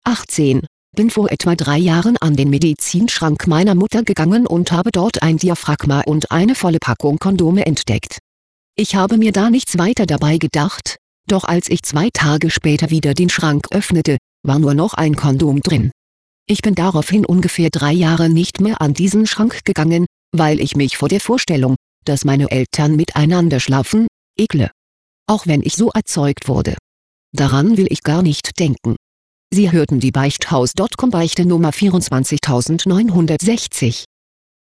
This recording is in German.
18. Bin vor etwa 3 Jahren an den Medizinschrank meiner Mutter gegangen und habe dort ein Diaphragma und eine volle Packung Kondome entdeckt. Ich habe mir da nichts weiter dabei gedacht, doch als ich 2 Tage später wieder den Schrank öffnete, war nur noch ein Kondom drin. Ich bin daraufhin ungefähr 3 Jahre nicht mehr an diesen Schrank gegangen, weil ich mich vor der Vorstellung, dass meine Eltern miteinander schlafen, ekle. Auch wenn ich so erzeugt wurde. Daran will ich gar nicht denken. Sie hörten die Beichthaus.com Beichte Nummer 24960.